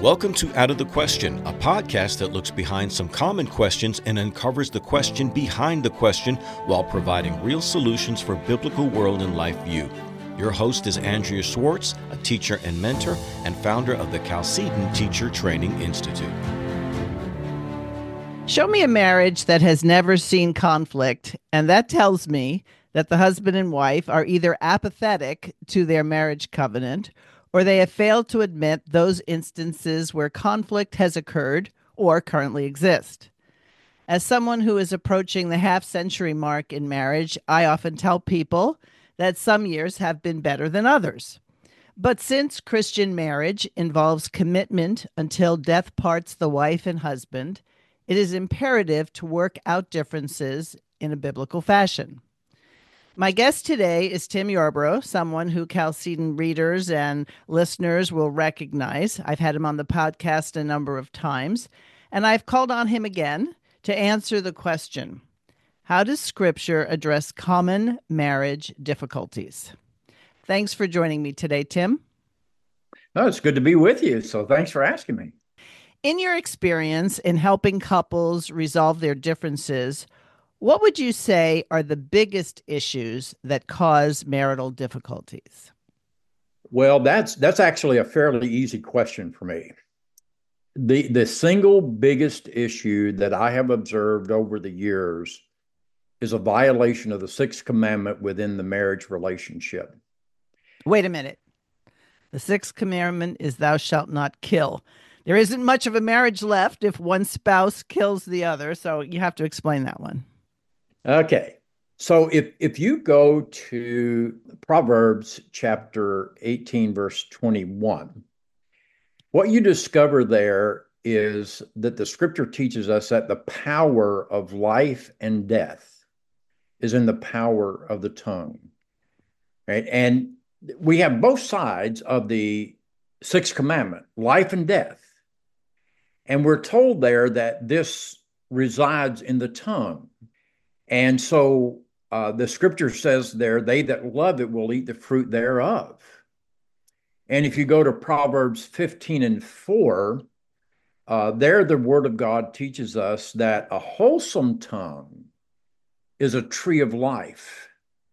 Welcome to Out of the Question, a podcast that looks behind some common questions and uncovers the question behind the question while providing real solutions for biblical world and life view. Your host is Andrea Schwartz, a teacher and mentor and founder of the Chalcedon Teacher Training Institute. Show me a marriage that has never seen conflict, and that tells me that the husband and wife are either apathetic to their marriage covenant or they have failed to admit those instances where conflict has occurred or currently exist. As someone who is approaching the half-century mark in marriage, I often tell people that some years have been better than others. But since Christian marriage involves commitment until death parts the wife and husband, it is imperative to work out differences in a biblical fashion. My guest today is Tim Yarbrough, someone who Chalcedon readers and listeners will recognize. I've had him on the podcast a number of times, and I've called on him again to answer the question, how does Scripture address common marriage difficulties? Thanks for joining me today, Tim. Oh, it's good to be with you, so thanks for asking me. In your experience in helping couples resolve their differences, what would you say are the biggest issues that cause marital difficulties? Well, that's actually a fairly easy question for me. The single biggest issue that I have observed over the years is a violation of the sixth commandment within the marriage relationship. Wait a minute. The sixth commandment is thou shalt not kill. There isn't much of a marriage left if one spouse kills the other, so you have to explain that one. Okay. So if you go to Proverbs chapter 18, verse 21, what you discover there is that the scripture teaches us that the power of life and death is in the power of the tongue, right? And we have both sides of the sixth commandment, life and death. And we're told there that this resides in the tongue. And so the scripture says there, they that love it will eat the fruit thereof. And if you go to Proverbs 15:4, there the word of God teaches us that a wholesome tongue is a tree of life,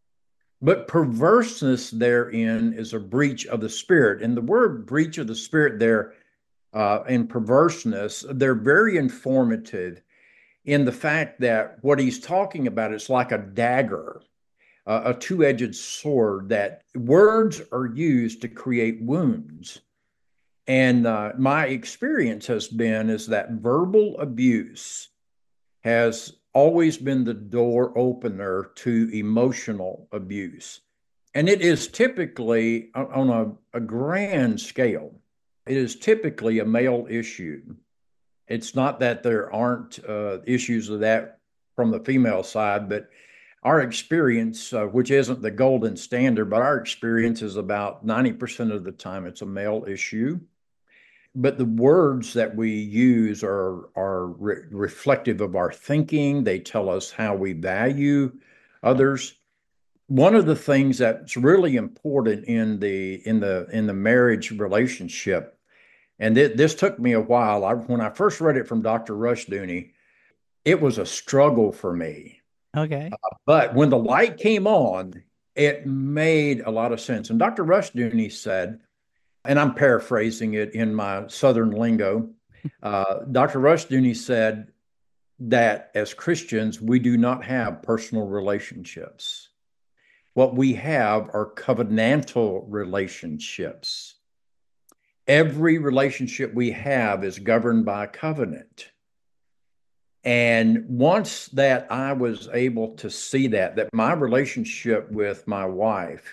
but perverseness therein is a breach of the spirit. And the word breach of the spirit there and perverseness, they're very informative in the fact that what he's talking about is like a dagger, a two-edged sword, that words are used to create wounds. And my experience has been is that verbal abuse has always been the door opener to emotional abuse. And it is typically, on a grand scale, it is typically a male issue. It's not that there aren't issues of that from the female side, but our experience, which isn't the golden standard, but our experience is about 90% of the time it's a male issue. But the words that we use are reflective of our thinking. They tell us how we value others. One of the things that's really important in the marriage relationship, and this took me a while. When I first read it from Dr. Rushdoony, it was a struggle for me. Okay. But when the light came on, it made a lot of sense. And Dr. Rushdoony said, and I'm paraphrasing it in my Southern lingo, Dr. Rushdoony said that as Christians, we do not have personal relationships. What we have are covenantal relationships. Every relationship we have is governed by a covenant. And once that I was able to see that my relationship with my wife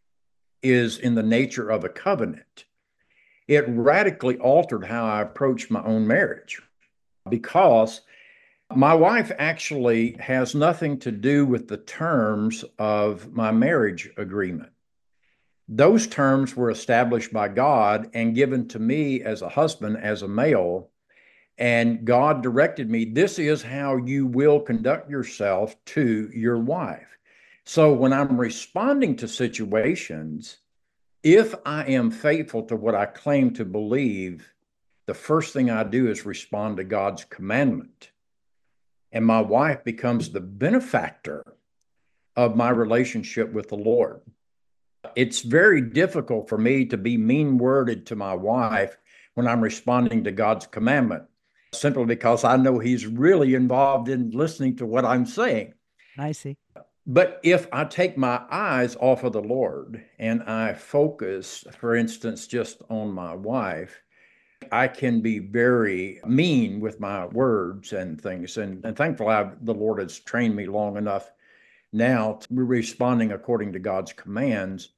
is in the nature of a covenant, it radically altered how I approach my own marriage, because my wife actually has nothing to do with the terms of my marriage agreement. Those terms were established by God and given to me as a husband, as a male, and God directed me, this is how you will conduct yourself to your wife. So when I'm responding to situations, if I am faithful to what I claim to believe the first thing I do is respond to God's commandment. And my wife becomes the benefactor of my relationship with the Lord. It's very difficult for me to be mean-worded to my wife when I'm responding to God's commandment, simply because I know he's really involved in listening to what I'm saying. I see. But if I take my eyes off of the Lord and I focus, for instance, just on my wife, I can be very mean with my words and things. And thankfully, the Lord has trained me long enough now to be responding according to God's commands.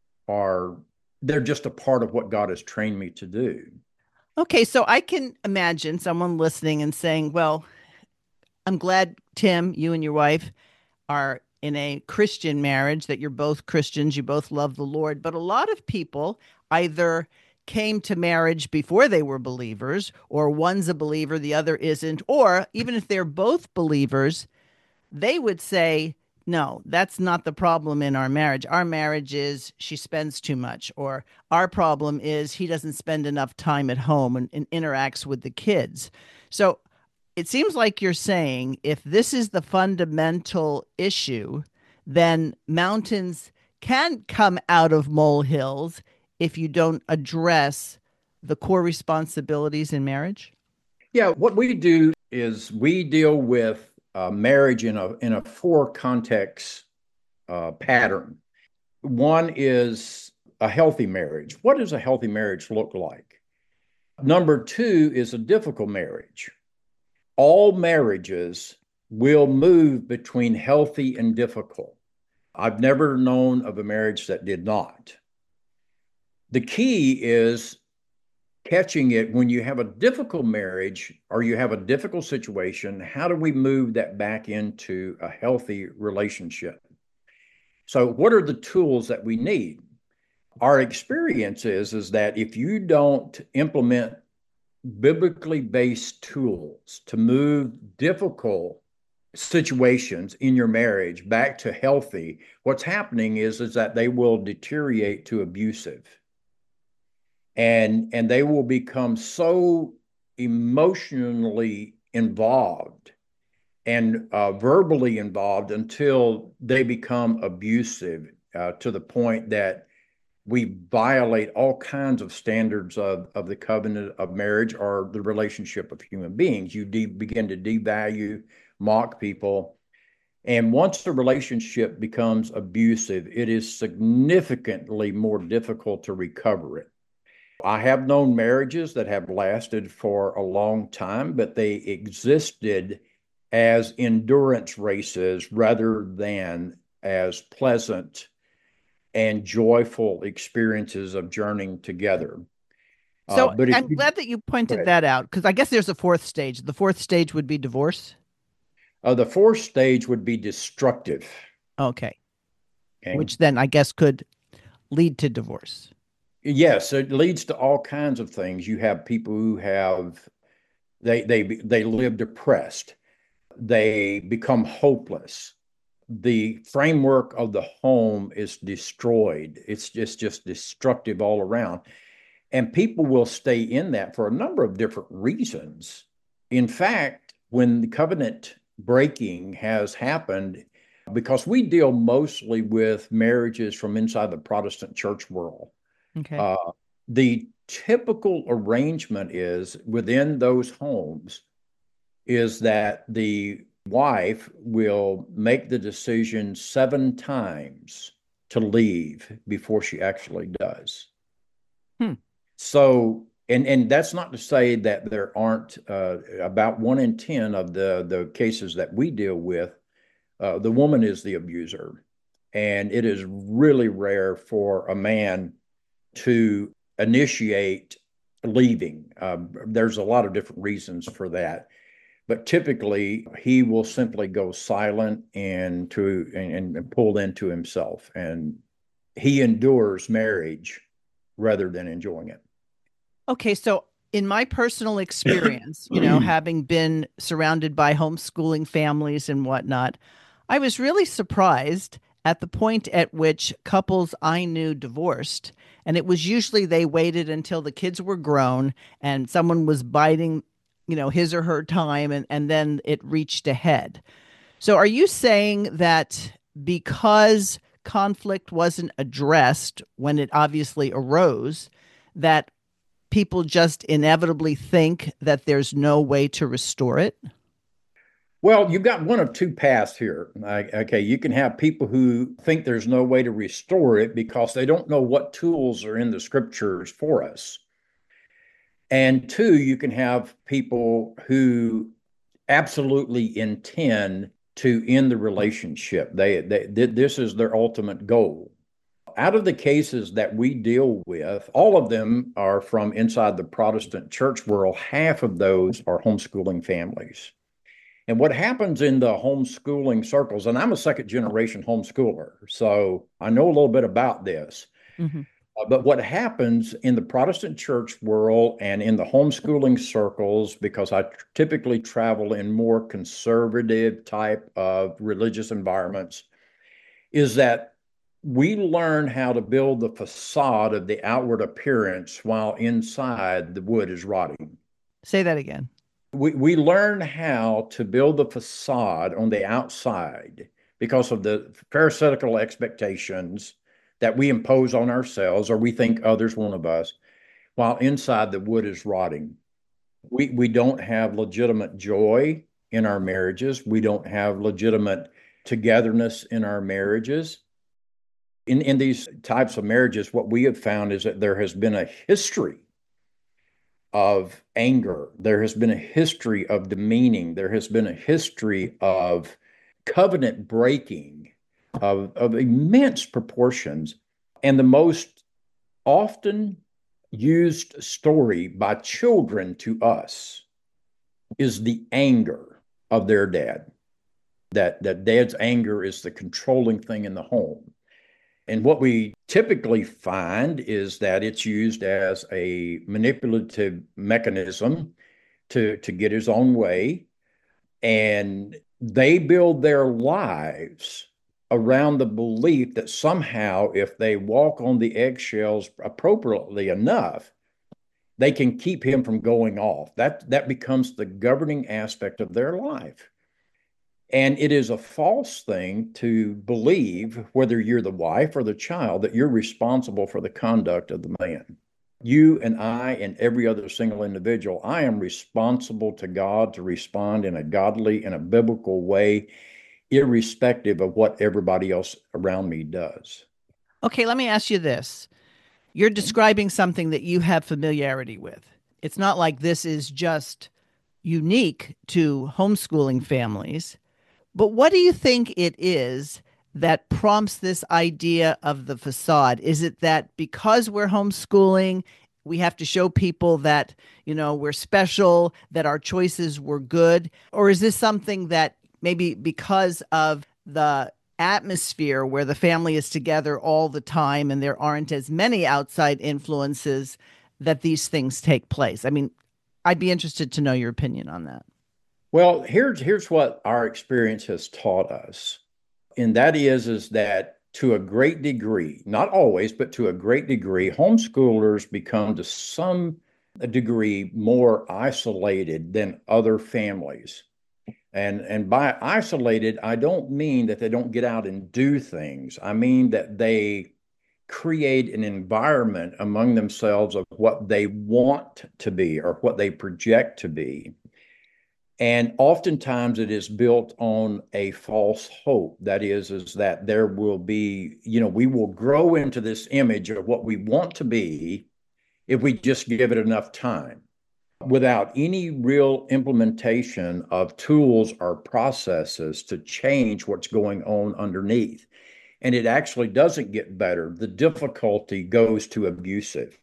They're just a part of what God has trained me to do. Okay, so I can imagine someone listening and saying, well, I'm glad, Tim, you and your wife are in a Christian marriage, that you're both Christians, you both love the Lord. But a lot of people either came to marriage before they were believers, or one's a believer, the other isn't. Or even if they're both believers, they would say, no, that's not the problem in our marriage. Our marriage is she spends too much, or our problem is he doesn't spend enough time at home and interacts with the kids. So it seems like you're saying if this is the fundamental issue, then mountains can come out of molehills if you don't address the core responsibilities in marriage? Yeah, what we do is we deal with marriage in a four context pattern. One is a healthy marriage. What does a healthy marriage look like? Number two is a difficult marriage. All marriages will move between healthy and difficult. I've never known of a marriage that did not. The key is catching it when you have a difficult marriage or you have a difficult situation. How do we move that back into a healthy relationship? So what are the tools that we need? Our experience is that if you don't implement biblically based tools to move difficult situations in your marriage back to healthy, what's happening is that they will deteriorate to abusive. And they will become so emotionally involved and verbally involved until they become abusive to the point that we violate all kinds of standards of the covenant of marriage or the relationship of human beings. You begin to devalue, mock people. And once the relationship becomes abusive, it is significantly more difficult to recover it. I have known marriages that have lasted for a long time, but they existed as endurance races rather than as pleasant and joyful experiences of journeying together. So I'm glad that you pointed that out, because I guess there's a fourth stage. The fourth stage would be divorce. The fourth stage would be destructive. Okay. Which then I guess could lead to divorce. Yes, it leads to all kinds of things. You have people who they live depressed. They become hopeless. The framework of the home is destroyed. It's just destructive all around. And people will stay in that for a number of different reasons. In fact, when the covenant breaking has happened, because we deal mostly with marriages from inside the Protestant church world. Okay. The typical arrangement is within those homes is that the wife will make the decision 7 times to leave before she actually does. So, and that's not to say that there aren't about 1 in 10 of the cases that we deal with, the woman is the abuser. And it is really rare for a man to initiate leaving. There's a lot of different reasons for that. But typically, he will simply go silent and pull into himself. And he endures marriage rather than enjoying it. Okay, so in my personal experience, having been surrounded by homeschooling families and whatnot, I was really surprised at the point at which couples I knew divorced. And it was usually they waited until the kids were grown and someone was biding, his or her time, and then it reached a head. So are you saying that because conflict wasn't addressed when it obviously arose, that people just inevitably think that there's no way to restore it? Well, you've got one of two paths here. Okay, you can have people who think there's no way to restore it because they don't know what tools are in the scriptures for us. And two, you can have people who absolutely intend to end the relationship. This is their ultimate goal. Out of the cases that we deal with, all of them are from inside the Protestant church world. Half of those are homeschooling families. And what happens in the homeschooling circles, and I'm a second generation homeschooler, so I know a little bit about this. Mm-hmm. But what happens in the Protestant church world and in the homeschooling circles, because I typically travel in more conservative type of religious environments, is that we learn how to build the facade of the outward appearance while inside the wood is rotting. Say that again. We learn how to build the facade on the outside because of the pharisaical expectations that we impose on ourselves or we think others want of us, while inside the wood is rotting. We don't have legitimate joy in our marriages. We don't have legitimate togetherness in our marriages. In these types of marriages, what we have found is that there has been a history of anger. There has been a history of demeaning. There has been a history of covenant breaking of immense proportions. And the most often used story by children to us is the anger of their dad. That dad's anger is the controlling thing in the home. And what we typically find is that it's used as a manipulative mechanism to get his own way. And they build their lives around the belief that somehow, if they walk on the eggshells appropriately enough, they can keep him from going off. That becomes the governing aspect of their life. And it is a false thing to believe, whether you're the wife or the child, that you're responsible for the conduct of the man. You and I and every other single individual, I am responsible to God to respond in a godly and a biblical way, irrespective of what everybody else around me does. Okay, let me ask you this. You're describing something that you have familiarity with. It's not like this is just unique to homeschooling families. But what do you think it is that prompts this idea of the facade? Is it that because we're homeschooling, we have to show people that, we're special, that our choices were good? Or is this something that maybe because of the atmosphere where the family is together all the time and there aren't as many outside influences that these things take place? I mean, I'd be interested to know your opinion on that. Well, here's what our experience has taught us. And that is that to a great degree, not always, but to a great degree, homeschoolers become to some degree more isolated than other families. And by isolated, I don't mean that they don't get out and do things. I mean that they create an environment among themselves of what they want to be or what they project to be. And oftentimes it is built on a false hope. That is that there will be, we will grow into this image of what we want to be if we just give it enough time, without any real implementation of tools or processes to change what's going on underneath. And it actually doesn't get better. The difficulty goes to abusive.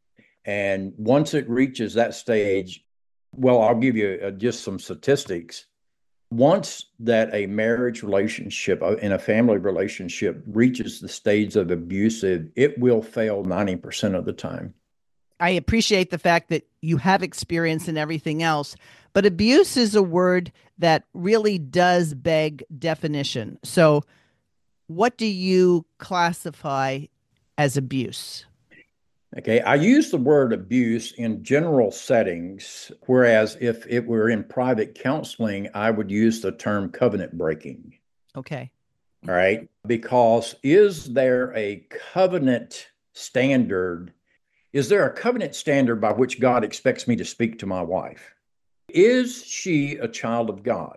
And once it reaches that stage, well, I'll give you just some statistics. Once that a marriage relationship and a family relationship reaches the stage of abusive, it will fail 90% of the time. I appreciate the fact that you have experience in everything else, but abuse is a word that really does beg definition. So what do you classify as abuse? Okay, I use the word abuse in general settings, whereas if it were in private counseling, I would use the term covenant breaking. Okay. All right, because is there a covenant standard? Is there a covenant standard by which God expects me to speak to my wife? Is she a child of God?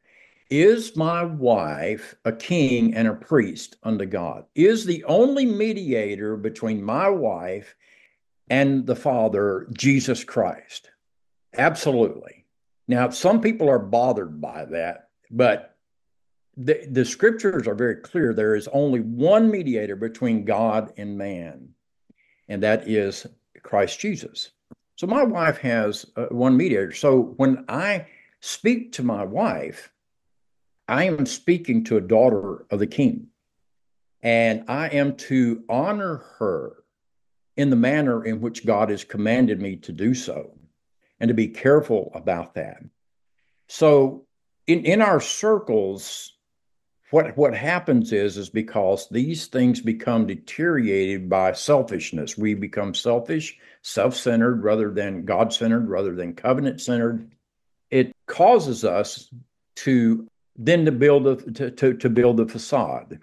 Is my wife a king and a priest unto God? Is the only mediator between my wife and the Father Jesus Christ? Absolutely. Now, some people are bothered by that, but the scriptures are very clear. There is only one mediator between God and man, and that is Christ Jesus. So my wife has one mediator. So when I speak to my wife, I am speaking to a daughter of the King, and I am to honor her in the manner in which God has commanded me to do so, and to be careful about that. So in our circles, what happens is because these things become deteriorated by selfishness. We become selfish, self-centered rather than God-centered, rather than covenant-centered. It causes us to then to build a facade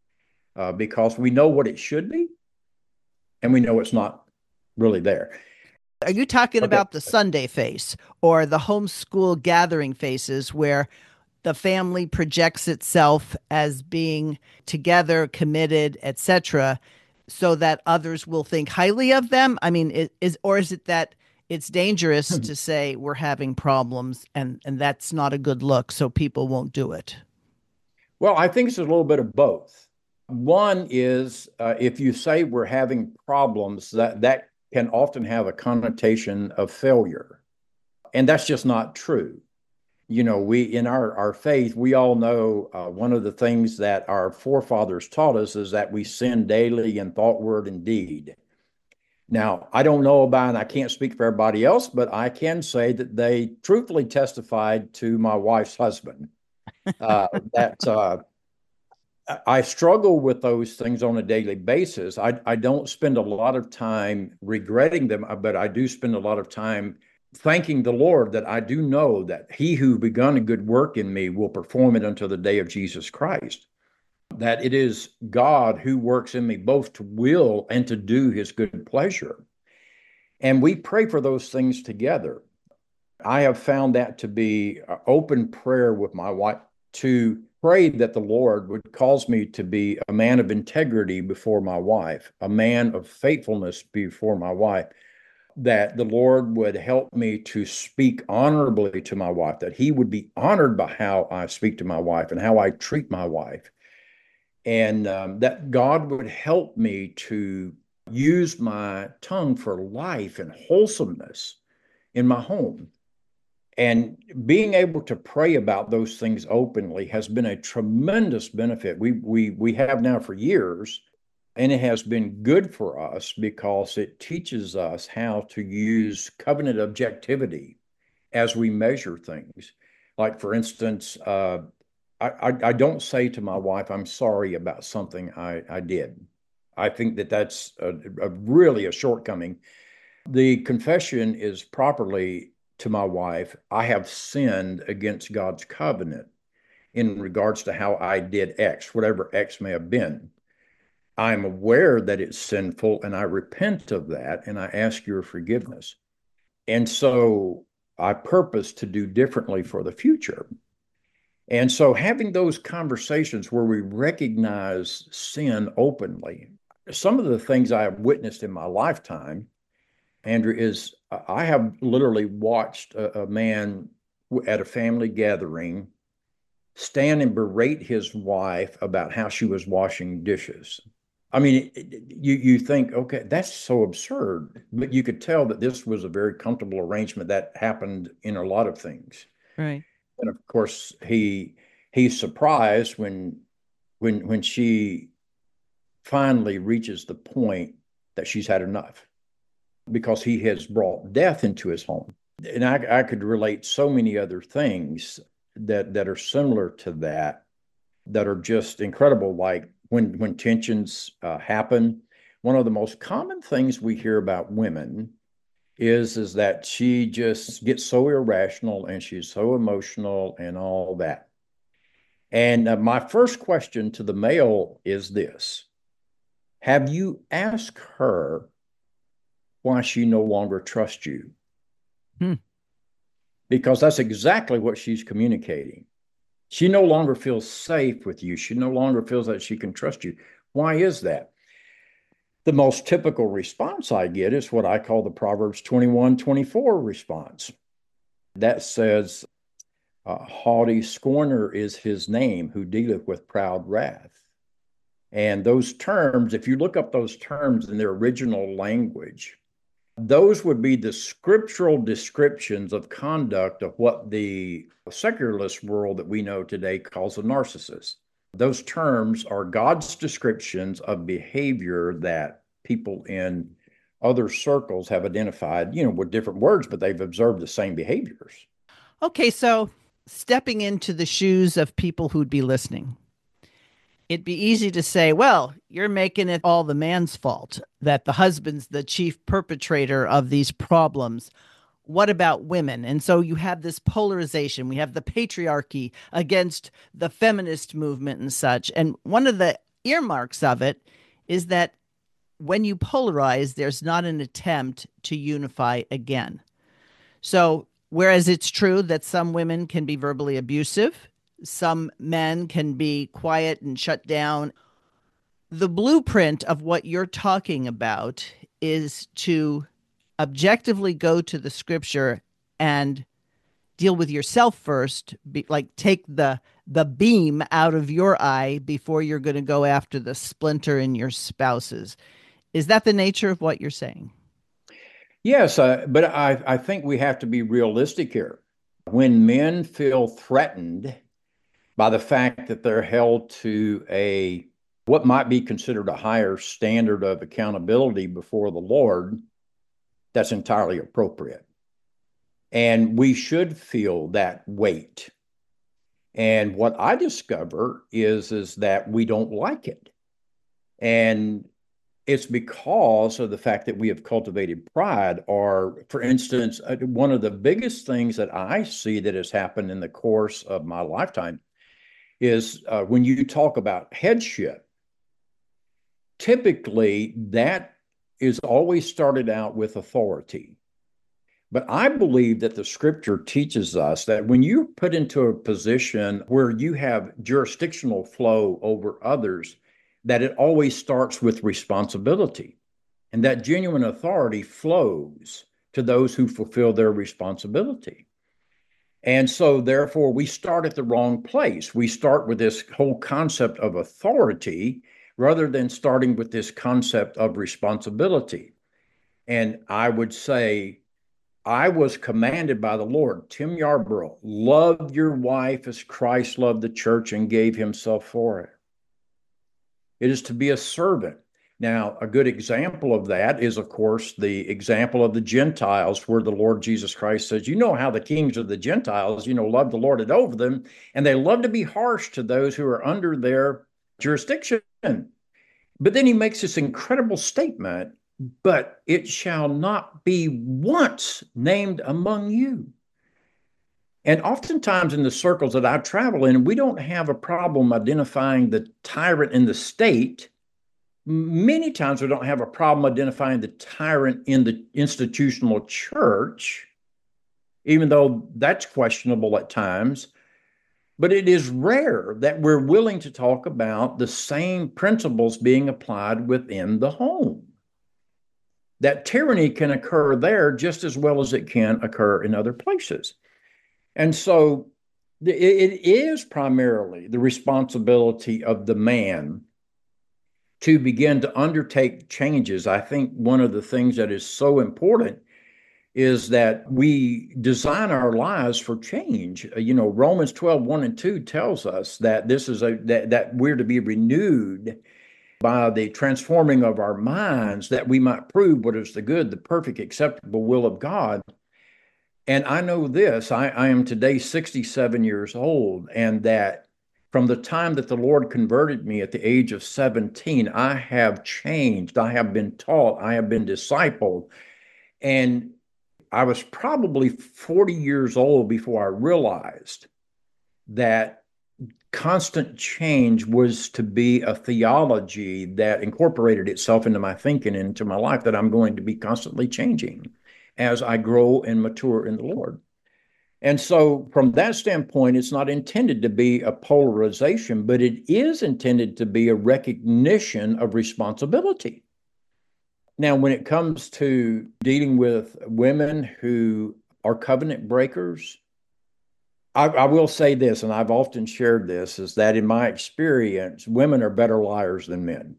because we know what it should be, and we know it's not really there. Are you talking Okay. about the Sunday face or the homeschool gathering faces where the family projects itself as being together, committed, etc., so that others will think highly of them? I mean, is it that it's dangerous to say we're having problems and that's not a good look, so people won't do it? Well, I think it's a little bit of both. One is if you say we're having problems, that can often have a connotation of failure. And that's just not true. You know, we in our faith, we all know one of the things that our forefathers taught us is that we sin daily in thought, word, and deed. Now, I don't know about, and I can't speak for everybody else, but I can say that they truthfully testified to my wife's husband that I struggle with those things on a daily basis. I don't spend a lot of time regretting them, but I do spend a lot of time thanking the Lord that I do know that he who begun a good work in me will perform it until the day of Jesus Christ. That it is God who works in me both to will and to do his good pleasure. And we pray for those things together. I have found that to be open prayer with my wife to pray that the Lord would cause me to be a man of integrity before my wife, a man of faithfulness before my wife, that the Lord would help me to speak honorably to my wife, that he would be honored by how I speak to my wife and how I treat my wife, and that God would help me to use my tongue for life and wholesomeness in my home. And being able to pray about those things openly has been a tremendous benefit. We have now for years, and it has been good for us because it teaches us how to use covenant objectivity as we measure things. Like, for instance, I don't say to my wife, I'm sorry about something I did. I think that that's really a shortcoming. The confession is properly to my wife, I have sinned against God's covenant in regards to how I did X, whatever X may have been. I'm aware that it's sinful and I repent of that and I ask your forgiveness. And so I purpose to do differently for the future. And so having those conversations where we recognize sin openly, some of the things I have witnessed in my lifetime, Andrew, is I have literally watched a man at a family gathering stand and berate his wife about how she was washing dishes. I mean, you think, okay, that's so absurd, but you could tell that this was a very comfortable arrangement that happened in a lot of things. Right. And of course, he's surprised when she finally reaches the point that she's had enough, because he has brought death into his home. And I could relate so many other things that are similar to that are just incredible. Like when tensions happen. One of the most common things we hear about women is that she just gets so irrational and she's so emotional and all that. And my first question to the male is this: have you asked her why she no longer trusts you? Because that's exactly what she's communicating. She no longer feels safe with you. She no longer feels that she can trust you. Why is that? The most typical response I get is what I call the Proverbs 21:24 response. That says, haughty scorner is his name who dealeth with proud wrath. And those terms, if you look up those terms in their original language, those would be the scriptural descriptions of conduct of what the secularist world that we know today calls a narcissist. Those terms are God's descriptions of behavior that people in other circles have identified, with different words, but they've observed the same behaviors. Okay, so stepping into the shoes of people who'd be listening, it'd be easy to say, well, you're making it all the man's fault, that the husband's the chief perpetrator of these problems. What about women? And so you have this polarization. We have the patriarchy against the feminist movement and such. And one of the earmarks of it is that when you polarize, there's not an attempt to unify again. So whereas it's true that some women can be verbally abusive, some men can be quiet and shut down, the blueprint of what you're talking about is to objectively go to the scripture and deal with yourself first, like take the beam out of your eye before you're going to go after the splinter in your spouse's. Is that the nature of what you're saying? Yes, but I think we have to be realistic here. When men feel threatened by the fact that they're held to what might be considered a higher standard of accountability before the Lord, that's entirely appropriate. And we should feel that weight. And what I discover is that we don't like it. And it's because of the fact that we have cultivated pride. Or, for instance, one of the biggest things that I see that has happened in the course of my lifetime is when you talk about headship, typically that is always started out with authority. But I believe that the scripture teaches us that when you're put into a position where you have jurisdictional flow over others, that it always starts with responsibility, and that genuine authority flows to those who fulfill their responsibility. And so, therefore, we start at the wrong place. We start with this whole concept of authority rather than starting with this concept of responsibility. And I would say, I was commanded by the Lord, Tim Yarbrough, love your wife as Christ loved the church and gave himself for it. It is to be a servant. Now, a good example of that is, of course, the example of the Gentiles, where the Lord Jesus Christ says, you know how the kings of the Gentiles, love to lord it over them, and they love to be harsh to those who are under their jurisdiction. But then he makes this incredible statement, but it shall not be once named among you. And oftentimes in the circles that I travel in, we don't have a problem identifying the tyrant in the state. Many times we don't have a problem identifying the tyrant in the institutional church, even though that's questionable at times. But it is rare that we're willing to talk about the same principles being applied within the home. That tyranny can occur there just as well as it can occur in other places. And so it is primarily the responsibility of the man to begin to undertake changes. I think one of the things that is so important is that we design our lives for change. Romans 12:1-2 tells us that that we're to be renewed by the transforming of our minds, that we might prove what is the good, the perfect, acceptable will of God. And I know this, I am today 67 years old, and that From the time that the Lord converted me at the age of 17, I have changed. I have been taught. I have been discipled. And I was probably 40 years old before I realized that constant change was to be a theology that incorporated itself into my thinking, into my life, that I'm going to be constantly changing as I grow and mature in the Lord. And so, from that standpoint, it's not intended to be a polarization, but it is intended to be a recognition of responsibility. Now, when it comes to dealing with women who are covenant breakers, I will say this, and I've often shared this, is that in my experience, women are better liars than men.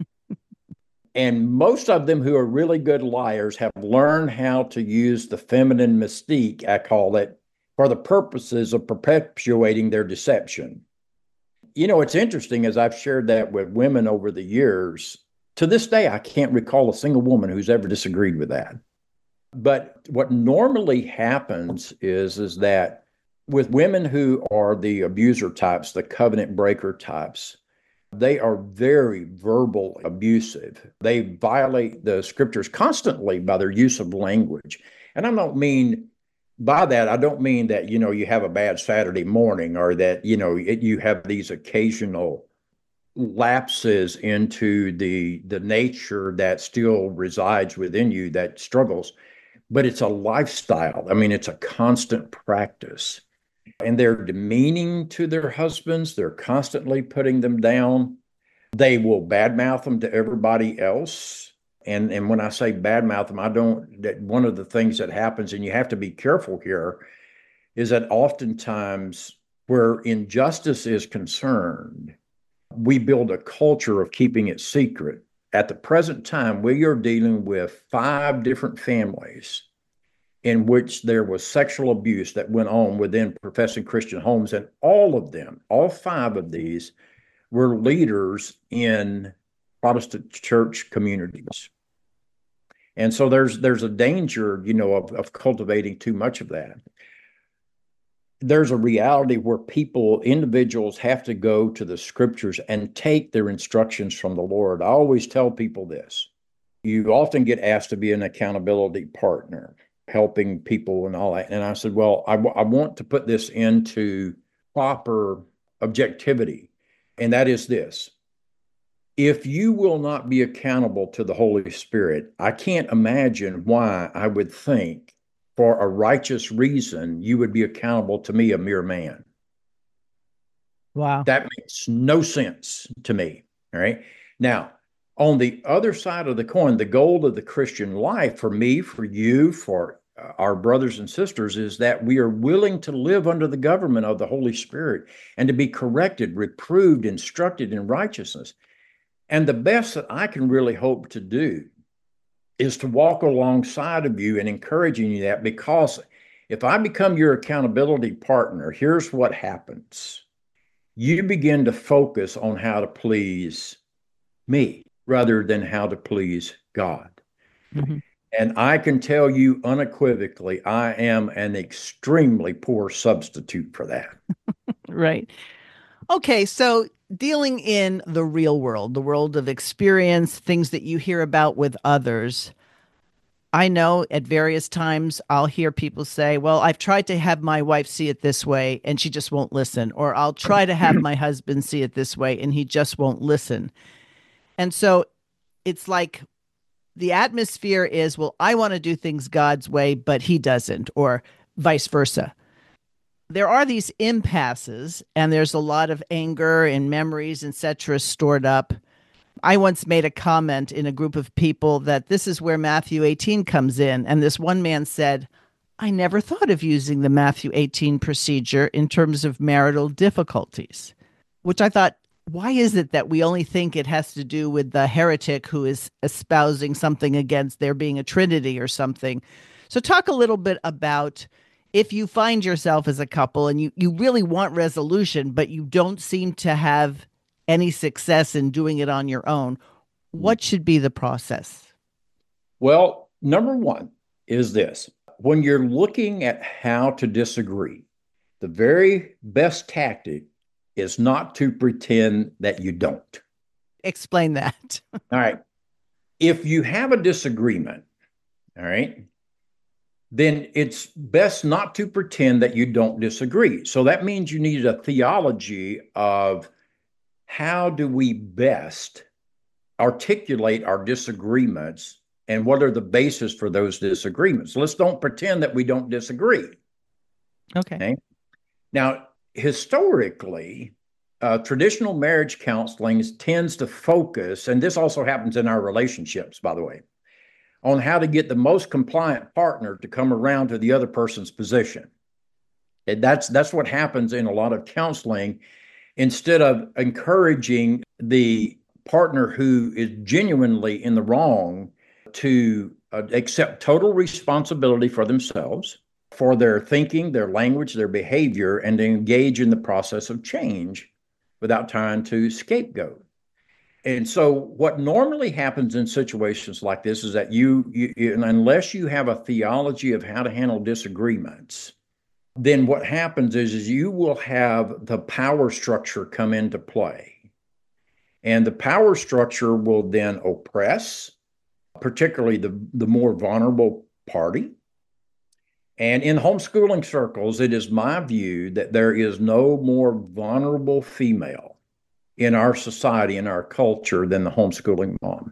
And most of them who are really good liars have learned how to use the feminine mystique, I call it, for the purposes of perpetuating their deception. You know, it's interesting, as I've shared that with women over the years, to this day, I can't recall a single woman who's ever disagreed with that. But what normally happens is that with women who are the abuser types, the covenant breaker types, they are very verbal abusive. They violate the scriptures constantly by their use of language. And I don't mean by that, I don't mean that, you know, you have a bad Saturday morning, or that, you know, you have these occasional lapses into the nature that still resides within you that struggles, but it's a lifestyle. I mean, it's a constant practice. And they're demeaning to their husbands. They're constantly putting them down. They will badmouth them to everybody else. And when I say badmouth them, that one of the things that happens, and you have to be careful here, is that oftentimes where injustice is concerned, we build a culture of keeping it secret. At the present time, we are dealing with 5 different families in which there was sexual abuse that went on within professing Christian homes. And all of them, all 5 of these, were leaders in Protestant church communities. And so there's a danger, you know, of cultivating too much of that. There's a reality where individuals have to go to the scriptures and take their instructions from the Lord. I always tell people this. You often get asked to be an accountability partner, helping people and all that. And I said, well, I want to put this into proper objectivity. And that is this. If you will not be accountable to the Holy Spirit, I can't imagine why I would think for a righteous reason you would be accountable to me, a mere man. Wow. That makes no sense to me. All right. Now, on the other side of the coin, the goal of the Christian life for me, for you, for our brothers and sisters, is that we are willing to live under the government of the Holy Spirit and to be corrected, reproved, instructed in righteousness. And the best that I can really hope to do is to walk alongside of you and encouraging you that, because if I become your accountability partner, here's what happens. You begin to focus on how to please me rather than how to please God. Mm-hmm. And I can tell you unequivocally, I am an extremely poor substitute for that. Right. Okay, so dealing in the real world, the world of experience, things that you hear about with others, I know at various times I'll hear people say, well, I've tried to have my wife see it this way and she just won't listen. Or I'll try to have my husband see it this way and he just won't listen. And so it's like the atmosphere is, well, I want to do things God's way, but he doesn't, or vice versa. There are these impasses, and there's a lot of anger and memories, etc., stored up. I once made a comment in a group of people that this is where Matthew 18 comes in. And this one man said, I never thought of using the Matthew 18 procedure in terms of marital difficulties, which I thought, why is it that we only think it has to do with the heretic who is espousing something against there being a Trinity or something? So talk a little bit about if you find yourself as a couple and you really want resolution, but you don't seem to have any success in doing it on your own, what should be the process? Well, number one is this. When you're looking at how to disagree, the very best tactic is not to pretend that you don't. Explain that. All right. If you have a disagreement, all right, then it's best not to pretend that you don't disagree. So that means you need a theology of how do we best articulate our disagreements and what are the basis for those disagreements. Let's don't pretend that we don't disagree. Okay. Now, historically, traditional marriage counseling tends to focus, and this also happens in our relationships, by the way, on how to get the most compliant partner to come around to the other person's position. And that's what happens in a lot of counseling. Instead of encouraging the partner who is genuinely in the wrong to accept total responsibility for themselves, for their thinking, their language, their behavior, and to engage in the process of change without trying to scapegoat. And so what normally happens in situations like this is that you unless you have a theology of how to handle disagreements, then what happens is you will have the power structure come into play. And the power structure will then oppress, particularly the more vulnerable party. And in homeschooling circles, it is my view that there is no more vulnerable female in our society, in our culture, than the homeschooling mom.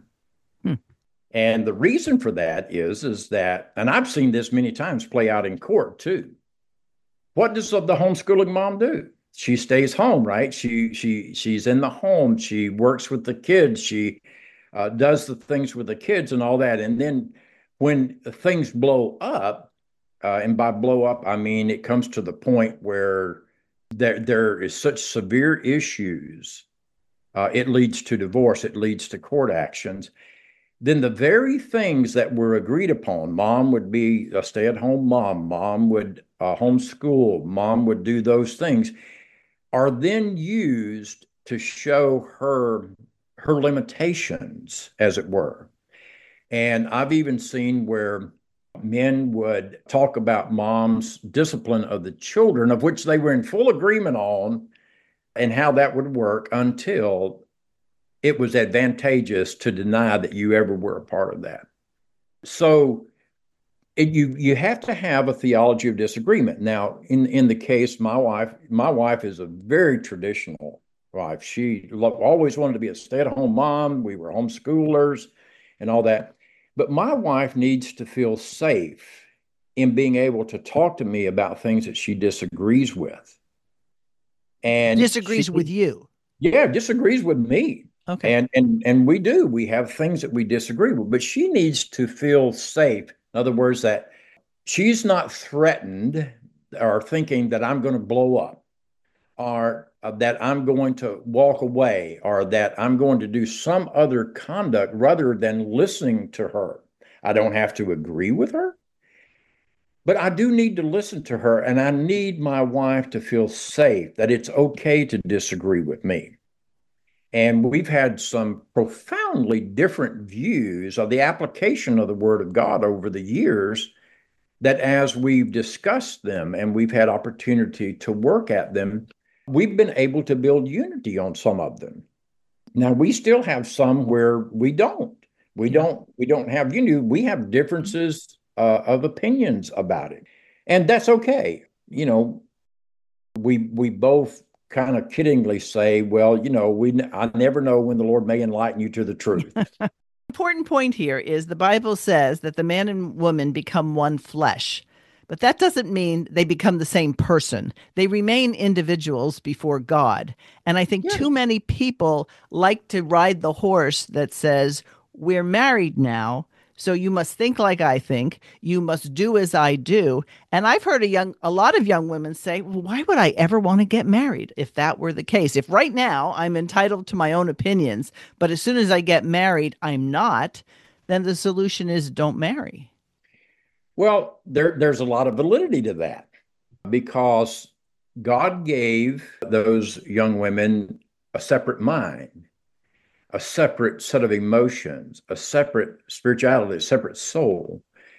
And the reason for that is that, and I've seen this many times play out in court too. What does the homeschooling mom do? She stays home, right? She's in the home. She works with the kids. She does the things with the kids and all that. And then when things blow up, and by blow up, I mean it comes to the point where there is such severe issues, it leads to divorce, it leads to court actions. Then the very things that were agreed upon, mom would be a stay-at-home mom, mom would homeschool, mom would do those things, are then used to show her limitations, as it were. And I've even seen where men would talk about mom's discipline of the children, of which they were in full agreement on, and how that would work until it was advantageous to deny that you ever were a part of that. So you have to have a theology of disagreement. Now, in the case, my wife is a very traditional wife. She always wanted to be a stay-at-home mom. We were homeschoolers and all that. But my wife needs to feel safe in being able to talk to me about things that she disagrees with. And disagrees with you. Yeah, disagrees with me. Okay. And we do. We have things that we disagree with, but she needs to feel safe. In other words, that she's not threatened or thinking that I'm going to blow up, or that I'm going to walk away, or that I'm going to do some other conduct rather than listening to her. I don't have to agree with her, but I do need to listen to her, and I need my wife to feel safe, that it's okay to disagree with me. And we've had some profoundly different views of the application of the Word of God over the years, that as we've discussed them and we've had opportunity to work at them, we've been able to build unity on some of them. Now, we still have some where we don't. We don't have unity. We have differences of opinions about it. And that's okay. You know, we both kind of kiddingly say, well, you know, I never know when the Lord may enlighten you to the truth. Important point here is the Bible says that the man and woman become one flesh, but that doesn't mean they become the same person. They remain individuals before God. And I think too many people like to ride the horse that says, we're married now, so you must think like I think. You must do as I do. And I've heard a lot of young women say, well, why would I ever want to get married if that were the case? If right now I'm entitled to my own opinions, but as soon as I get married, I'm not, then the solution is don't marry. Well, there's a lot of validity to that, because God gave those young women a separate mind, a separate set of emotions, a separate spirituality, a separate soul.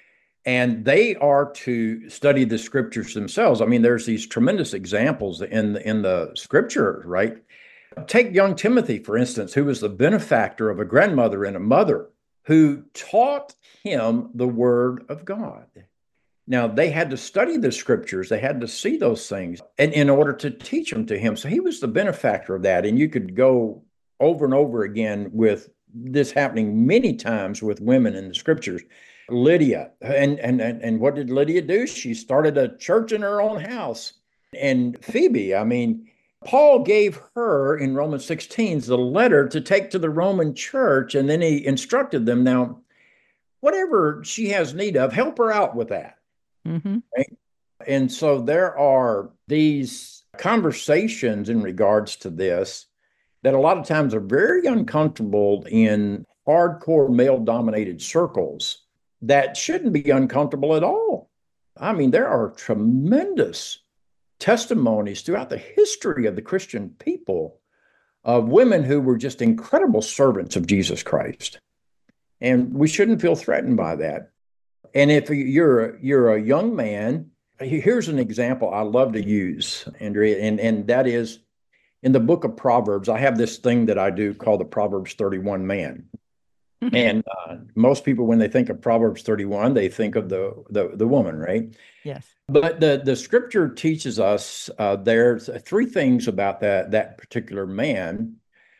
And they are to study the scriptures themselves. I mean, there's these tremendous examples in the scripture, right? Take young Timothy, for instance, who was the benefactor of a grandmother and a mother who taught him the word of God. Now, they had to study the scriptures. They had to see those things in order to teach them to him. So he was the benefactor of that. And you could go over and over again with this happening many times with women in the scriptures. Lydia, and what did Lydia do? She started a church in her own house. And Phoebe, I mean, Paul gave her in Romans 16 the letter to take to the Roman church, and then he instructed them, now, whatever she has need of, help her out with that. Mm-hmm. Right? And so there are these conversations in regards to this that a lot of times are very uncomfortable in hardcore male-dominated circles that shouldn't be uncomfortable at all. I mean, there are tremendous testimonies throughout the history of the Christian people of women who were just incredible servants of Jesus Christ. And we shouldn't feel threatened by that. And if you're a young man, here's an example I love to use, Andrea, and that is in the book of Proverbs. I have this thing that I do called the Proverbs 31 man. Mm-hmm. And most people, when they think of Proverbs 31, they think of the woman, right? Yes. But the scripture teaches us there's three things about that particular man.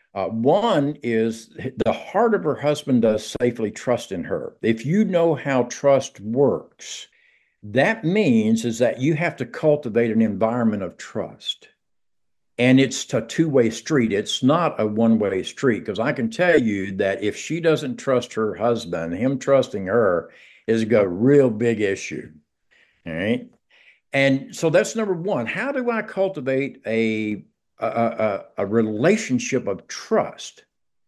One is the heart of her husband does safely trust in her. If you know how trust works, that means is that you have to cultivate an environment of trust. And it's a two-way street. It's not a one-way street, because I can tell you that if she doesn't trust her husband, him trusting her is a real big issue. All right. And so that's number one. How do I cultivate a relationship of trust?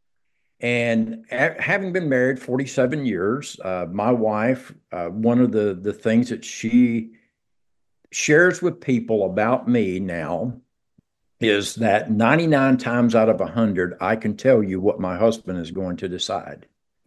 And having been married 47 years, my wife, one of the things that she shares with people about me now is that 99 times out of 100, I can tell you what my husband is going to decide.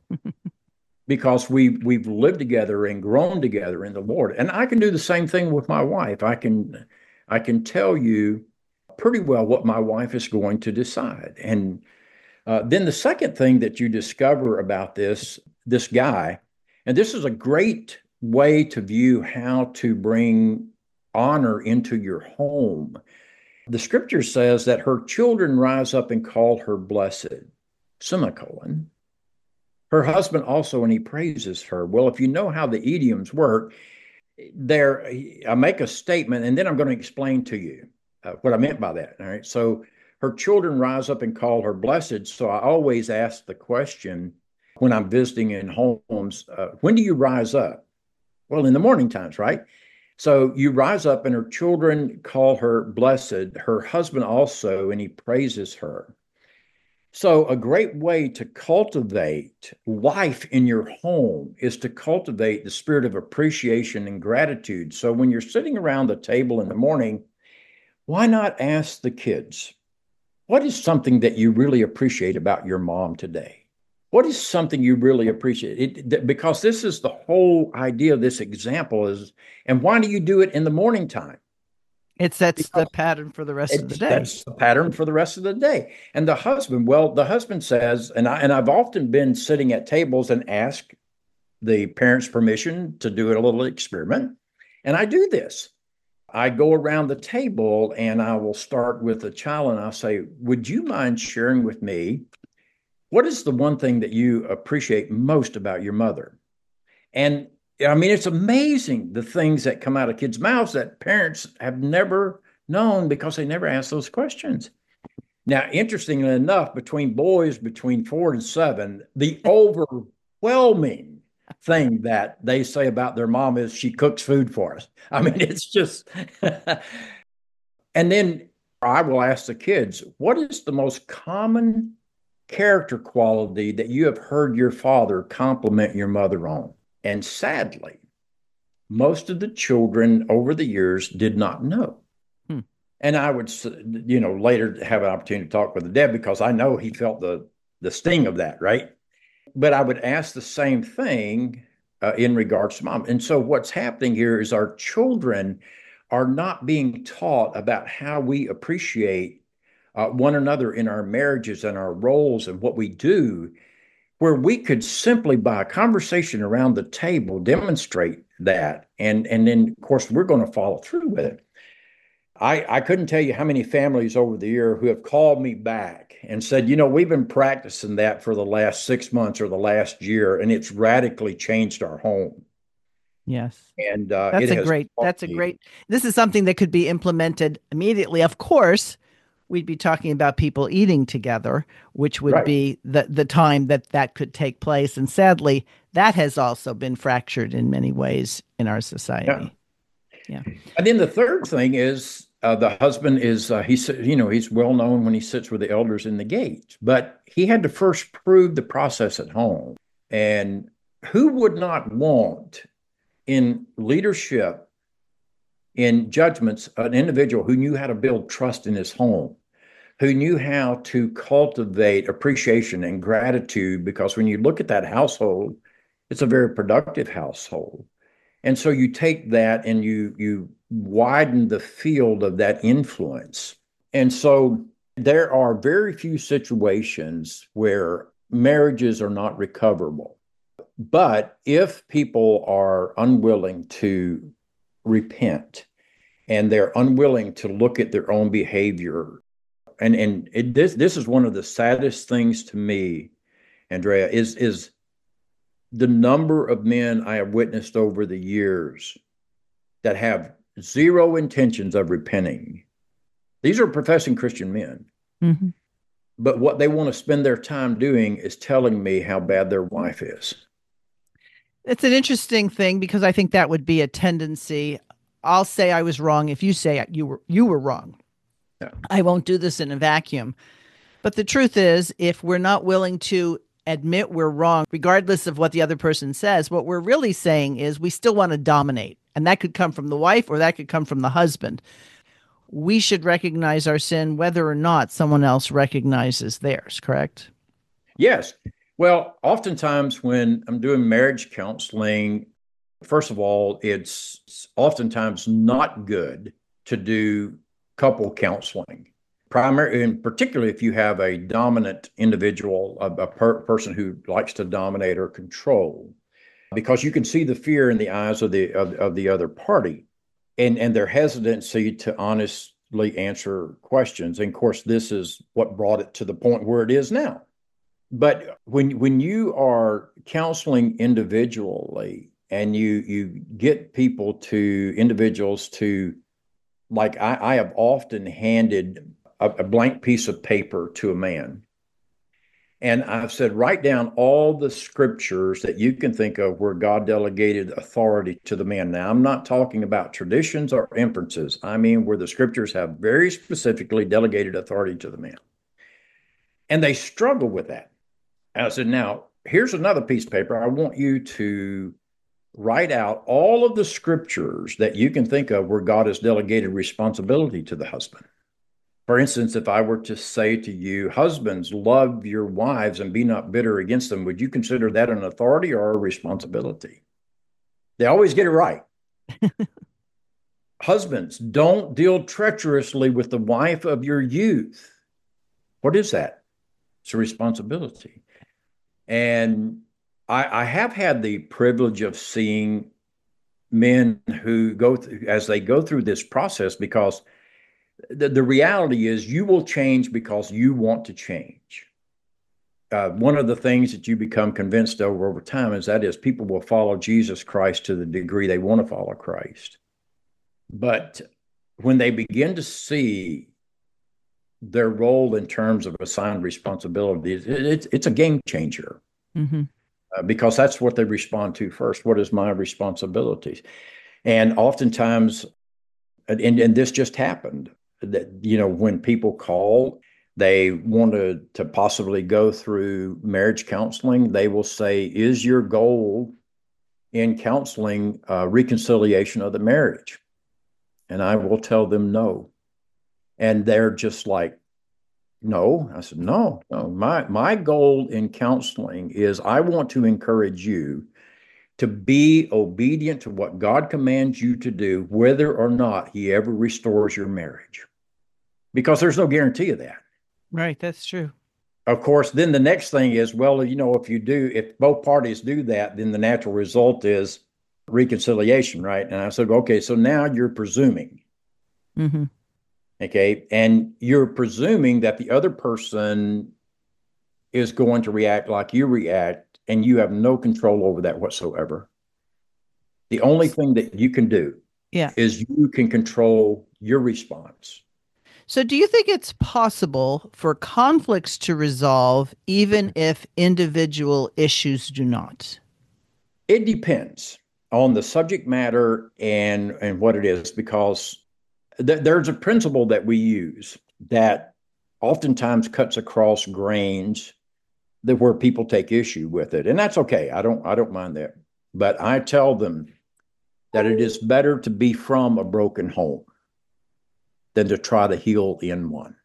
Because we've lived together and grown together in the Lord. And I can do the same thing with my wife. I can tell you pretty well what my wife is going to decide. And then the second thing that you discover about this guy, and this is a great way to view how to bring honor into your home. The scripture says that her children rise up and call her blessed, semicolon. Her husband also, and he praises her. Well, if you know how the idioms work, there, I make a statement, and then I'm going to explain to you what I meant by that. All right. So her children rise up and call her blessed. So I always ask the question when I'm visiting in homes, when do you rise up? Well, in the morning times, right? So you rise up and her children call her blessed, her husband also, and he praises her. So a great way to cultivate life in your home is to cultivate the spirit of appreciation and gratitude. So when you're sitting around the table in the morning, why not ask the kids, what is something that you really appreciate about your mom today? What is something you really appreciate? Because this is the whole idea of this example is, and why do you do it in the morning time? It sets the pattern for the rest of the day. That's the pattern for the rest of the day. And the husband says, and I've often been sitting at tables and ask the parents' permission to do a little experiment. And I do this. I go around the table and I will start with the child and I'll say, would you mind sharing with me, what is the one thing that you appreciate most about your mother? And I mean, it's amazing the things that come out of kids' mouths that parents have never known because they never ask those questions. Now, interestingly enough, between boys between 4 and 7, the overwhelming thing that they say about their mom is she cooks food for us. I mean, it's just, and then I will ask the kids, what is the most common character quality that you have heard your father compliment your mother on? And sadly, most of the children over the years did not know. And I would, later have an opportunity to talk with the dad because I know he felt the sting of that, right? But I would ask the same thing in regards to mom. And so what's happening here is our children are not being taught about how we appreciate one another in our marriages and our roles and what we do, where we could simply, by a conversation around the table, demonstrate that. And then, of course, we're going to follow through with it. I couldn't tell you how many families over the year who have called me back and said, we've been practicing that for the last 6 months or the last year, and it's radically changed our home. Yes. And that's a great, this is something that could be implemented immediately. Of course, we'd be talking about people eating together, which would be the time that could take place. And sadly, that has also been fractured in many ways in our society. Yeah. And then the third thing is the husband is, he's well known when he sits with the elders in the gate, but he had to first prove the process at home. And who would not want in leadership, in judgments, an individual who knew how to build trust in his home, who knew how to cultivate appreciation and gratitude? Because when you look at that household, it's a very productive household. And so you take that and you widen the field of that influence. And so there are very few situations where marriages are not recoverable. But if people are unwilling to repent and they're unwilling to look at their own behavior, this is one of the saddest things to me, Andrea, is the number of men I have witnessed over the years that have zero intentions of repenting. These are professing Christian men. Mm-hmm. But what they want to spend their time doing is telling me how bad their wife is. It's an interesting thing because I think that would be a tendency. I'll say I was wrong if you say you were wrong. Yeah. I won't do this in a vacuum. But the truth is, if we're not willing to admit we're wrong, regardless of what the other person says, what we're really saying is we still want to dominate. And that could come from the wife or that could come from the husband. We should recognize our sin whether or not someone else recognizes theirs, correct? Yes. Well, oftentimes when I'm doing marriage counseling, first of all, it's oftentimes not good to do couple counseling. And particularly if you have a dominant individual, a person who likes to dominate or control, because you can see the fear in the eyes of the other party and their hesitancy to honestly answer questions. And of course, this is what brought it to the point where it is now. But when you are counseling individually and you get individuals to, like I have often handed a blank piece of paper to a man. And I've said, write down all the scriptures that you can think of where God delegated authority to the man. Now, I'm not talking about traditions or inferences. I mean, where the scriptures have very specifically delegated authority to the man. And they struggle with that. And I said, now, here's another piece of paper. I want you to write out all of the scriptures that you can think of where God has delegated responsibility to the husband. For instance, if I were to say to you, husbands, love your wives and be not bitter against them, would you consider that an authority or a responsibility? They always get it right. Husbands, don't deal treacherously with the wife of your youth. What is that? It's a responsibility. And I have had the privilege of seeing men who as they go through this process, because the reality is you will change because you want to change. One of the things that you become convinced over time is people will follow Jesus Christ to the degree they want to follow Christ. But when they begin to see their role in terms of assigned responsibilities, it's a game changer. Mm-hmm. Because that's what they respond to first. What is my responsibilities? And oftentimes, and this just happened, that, when people call, they want to possibly go through marriage counseling. They will say, is your goal in counseling reconciliation of the marriage? And I will tell them no. And they're just like, no. I said, no. My goal in counseling is I want to encourage you to be obedient to what God commands you to do, whether or not he ever restores your marriage. Because there's no guarantee of that. Right, that's true. Of course, then the next thing is, well, if both parties do that, then the natural result is reconciliation, right? And I said, okay, so now you're presuming. Mm-hmm. Okay. And you're presuming that the other person is going to react like you react, and you have no control over that whatsoever. The only thing that you can do is you can control your response. So do you think it's possible for conflicts to resolve even if individual issues do not? It depends on the subject matter and what it is, because there's a principle that we use that oftentimes cuts across grains that where people take issue with it. And that's okay. I don't mind that. But I tell them that it is better to be from a broken home than to try to heal in one.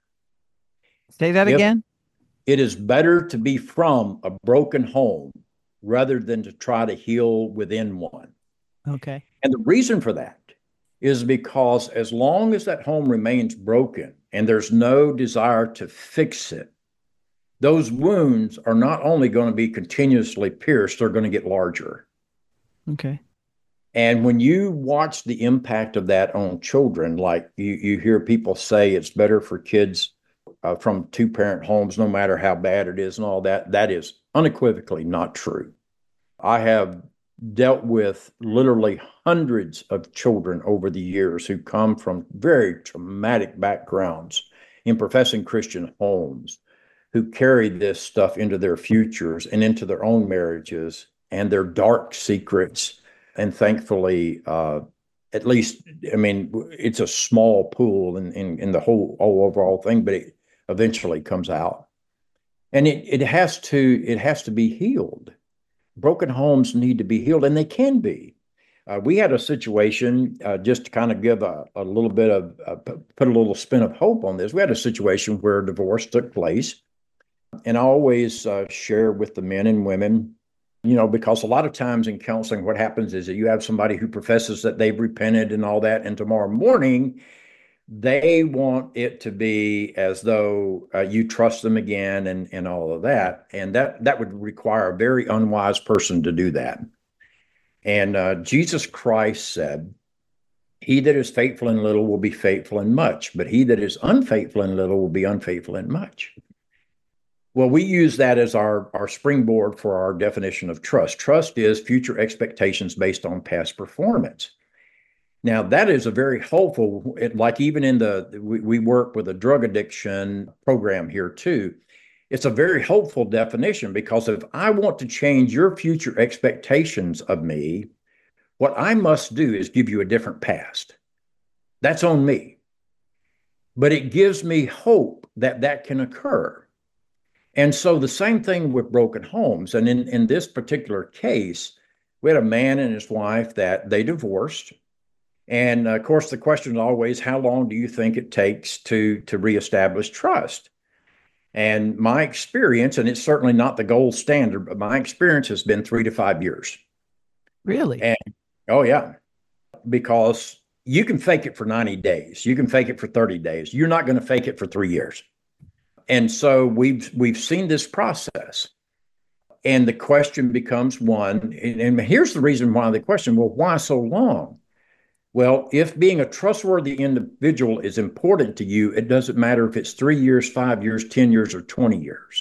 Say that again. It is better to be from a broken home rather than to try to heal within one. Okay. And the reason for that is because as long as that home remains broken and there's no desire to fix it, those wounds are not only going to be continuously pierced, they're going to get larger. Okay. And when you watch the impact of that on children, like you hear people say it's better for kids from two-parent homes, no matter how bad it is and all that, that is unequivocally not true. I have dealt with literally hundreds of children over the years who come from very traumatic backgrounds in professing Christian homes, who carry this stuff into their futures and into their own marriages and their dark secrets. And thankfully, at least, I mean, it's a small pool in the whole overall thing, but it eventually comes out. And it has to be healed. Broken homes need to be healed, and they can be. We had a situation, just to kind of give a little bit of, put a little spin of hope on this. We had a situation where divorce took place. And I always share with the men and women, because a lot of times in counseling, what happens is that you have somebody who professes that they've repented and all that, and tomorrow morning, they want it to be as though you trust them again and all of that. And that would require a very unwise person to do that. And Jesus Christ said, he that is faithful in little will be faithful in much, but he that is unfaithful in little will be unfaithful in much. Well, we use that as our springboard for our definition of trust. Trust is future expectations based on past performance. Now, that is a very helpful, like even we work with a drug addiction program here too. It's a very helpful definition, because if I want to change your future expectations of me, what I must do is give you a different past. That's on me. But it gives me hope that that can occur. And so the same thing with broken homes. And in this particular case, we had a man and his wife that they divorced. And of course, the question is always, how long do you think it takes to reestablish trust? And my experience, and it's certainly not the gold standard, but my experience has been 3 to 5 years. Really? And oh yeah, because you can fake it for 90 days. You can fake it for 30 days. You're not going to fake it for 3 years. And so we've seen this process. And the question becomes one, and here's the reason why the question, well, why so long? Well, if being a trustworthy individual is important to you, it doesn't matter if it's 3 years, 5 years, 10 years, or 20 years.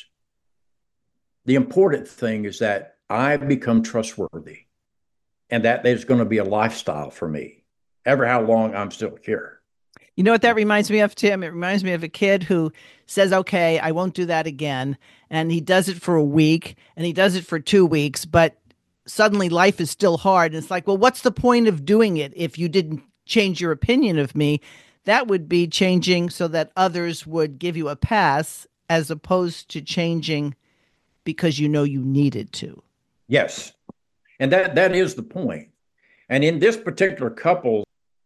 The important thing is that I become trustworthy, and that there's going to be a lifestyle for me, ever how long I'm still here. You know what that reminds me of, Tim? It reminds me of a kid who says, okay, I won't do that again. And he does it for a week, and he does it for 2 weeks, but suddenly life is still hard. And it's like, well, what's the point of doing it if you didn't change your opinion of me? That would be changing so that others would give you a pass, as opposed to changing because you know you needed to. Yes. And that is the point. And in this particular couple,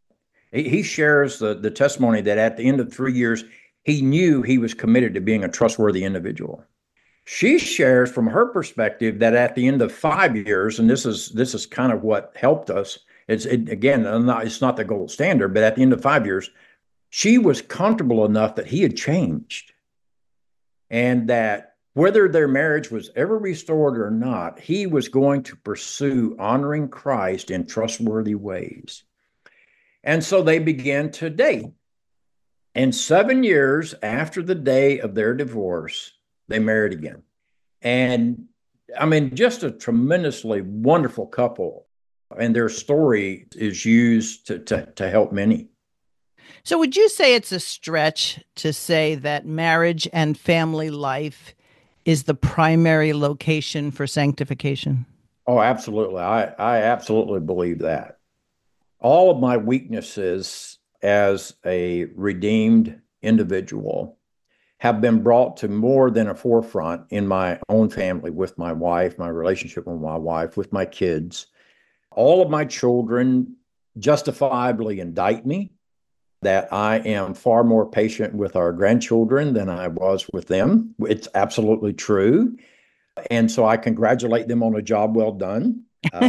he shares the testimony that at the end of 3 years, he knew he was committed to being a trustworthy individual. she shares from her perspective that at the end of 5 years, and this is kind of what helped us. Again, it's not the gold standard, but at the end of 5 years, she was comfortable enough that he had changed, and that whether their marriage was ever restored or not, he was going to pursue honoring Christ in trustworthy ways. And so they began to date. And 7 years after the day of their divorce, they married again. And I mean, just a tremendously wonderful couple. And their story is used to help many. So, would you say it's a stretch to say that marriage and family life is the primary location for sanctification? Oh, absolutely. I absolutely believe that. All of my weaknesses as a redeemed individual have been brought to more than a forefront in my own family, with my wife, my relationship with my wife, with my kids. All of my children justifiably indict me that I am far more patient with our grandchildren than I was with them. It's absolutely true. And so I congratulate them on a job well done.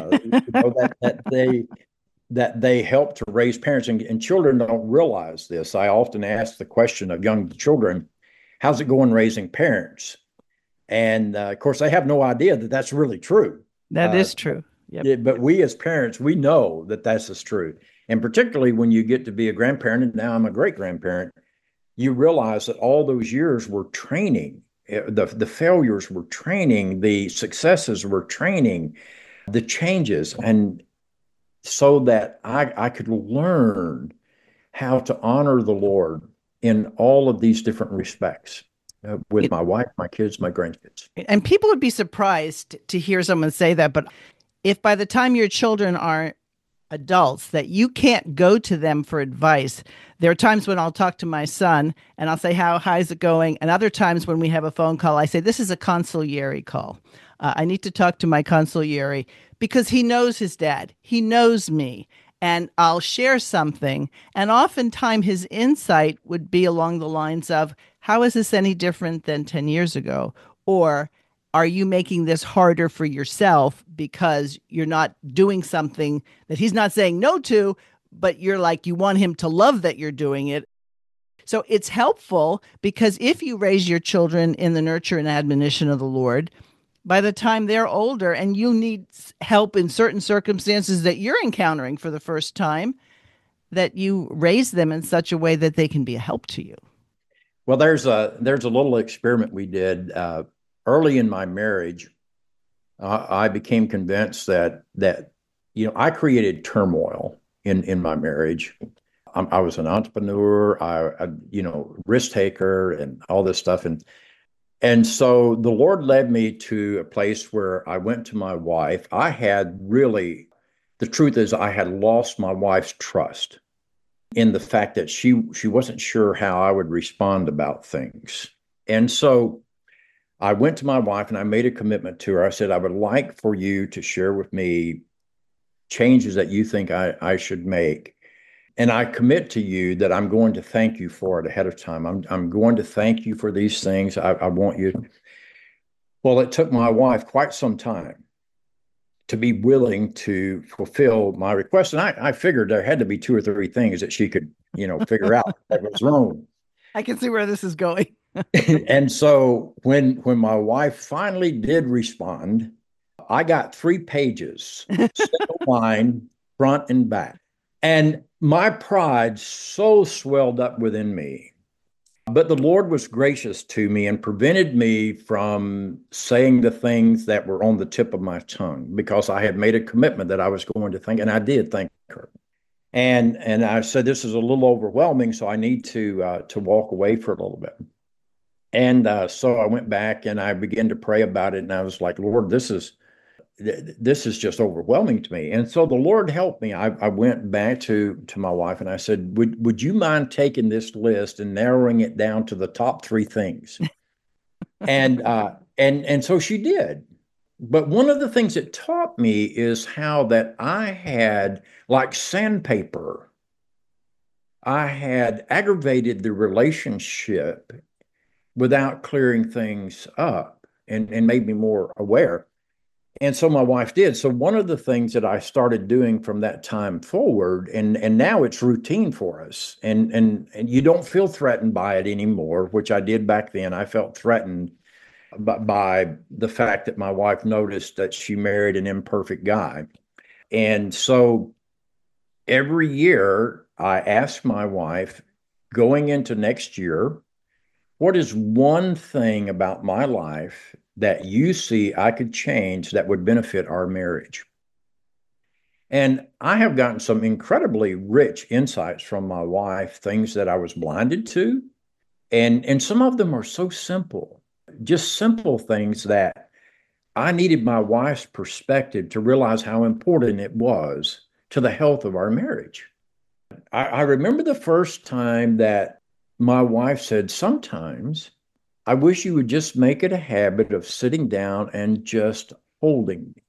That they help to raise parents, and children don't realize this. I often ask the question of young children, how's it going raising parents? And of course, they have no idea that that's really true. That is true. Yep. But we as parents, we know that that's true. And particularly when you get to be a grandparent, and now I'm a great grandparent, you realize that all those years were training. The failures were training, the successes were training, the changes. And so that I could learn how to honor the Lord in all of these different respects with my wife, my kids, my grandkids. And people would be surprised to hear someone say that. But if by the time your children are adults that you can't go to them for advice, there are times when I'll talk to my son and I'll say, how's it going? And other times when we have a phone call, I say, this is a consigliere call. I need to talk to my consigliere because he knows his dad. He knows me. And I'll share something. And oftentimes his insight would be along the lines of, how is this any different than 10 years ago? Or are you making this harder for yourself because you're not doing something that he's not saying no to, but you're like, you want him to love that you're doing it? So it's helpful because if you raise your children in the nurture and admonition of the Lord, by the time they're older and you need help in certain circumstances that you're encountering for the first time, that you raise them in such a way that they can be a help to you. Well, there's a little experiment we did early in my marriage. I became convinced that I created turmoil in my marriage. I was an entrepreneur, I risk taker, and all this stuff, and so the Lord led me to a place where I went to my wife. The truth is, I had lost my wife's trust in the fact that she wasn't sure how I would respond about things. And so I went to my wife and I made a commitment to her. I said, I would like for you to share with me changes that you think I should make. And I commit to you that I'm going to thank you for it ahead of time. I'm going to thank you for these things. I want you. Well, it took my wife quite some time to be willing to fulfill my request. And I figured there had to be 2 or 3 things that she could, figure out that was wrong. I can see where this is going. And so when my wife finally did respond, I got 3 pages, single line, front and back. And my pride so swelled up within me. But the Lord was gracious to me and prevented me from saying the things that were on the tip of my tongue, because I had made a commitment that I was going to thank, and I did thank her. And I said, this is a little overwhelming, so I need to walk away for a little bit. And so I went back and I began to pray about it. And I was like, Lord, this is just overwhelming to me. And so the Lord helped me. I went back to my wife and I said, would you mind taking this list and narrowing it down to the top 3 things? And so she did. But one of the things it taught me is how that I had, like sandpaper, I had aggravated the relationship without clearing things up. and made me more aware. And so my wife did. So one of the things that I started doing from that time forward, and now it's routine for us, and you don't feel threatened by it anymore, which I did back then. I felt threatened by the fact that my wife noticed that she married an imperfect guy. And so every year I ask my wife, going into next year, what is one thing about my life that you see I could change that would benefit our marriage? And I have gotten some incredibly rich insights from my wife, things that I was blinded to. And some of them are so simple, just simple things that I needed my wife's perspective to realize how important it was to the health of our marriage. I remember the first time that my wife said, sometimes I wish you would just make it a habit of sitting down and just holding me.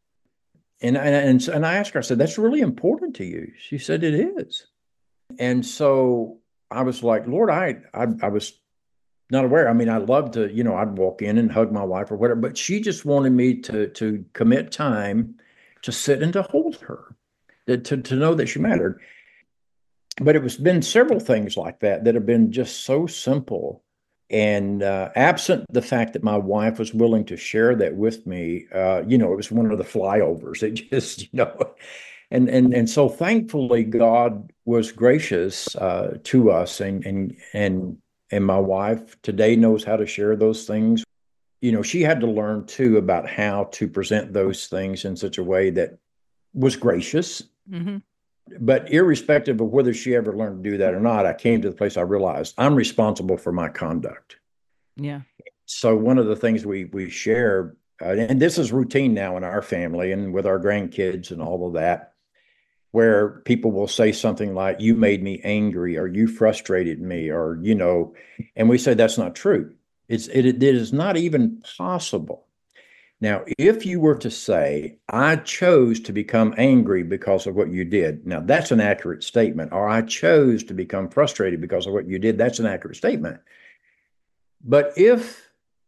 And I asked her, I said, that's really important to you. She said, it is. And so I was like, Lord, I was not aware. I mean, I love to, I'd walk in and hug my wife or whatever, but she just wanted me to commit time to sit and to hold her, to know that she mattered. But it was been several things like that that have been just so simple. And absent the fact that my wife was willing to share that with me, it was one of the flyovers. It just, and so thankfully God was gracious to us, and my wife today knows how to share those things. She had to learn too about how to present those things in such a way that was gracious. Mm-hmm. But irrespective of whether she ever learned to do that or not, I came to the place I realized I'm responsible for my conduct. Yeah. So one of the things we share, and this is routine now in our family and with our grandkids and all of that, where people will say something like, you made me angry, or you frustrated me, or, and we say that's not true. It is not even possible. Now, if you were to say, I chose to become angry because of what you did, now that's an accurate statement. Or I chose to become frustrated because of what you did, that's an accurate statement. But if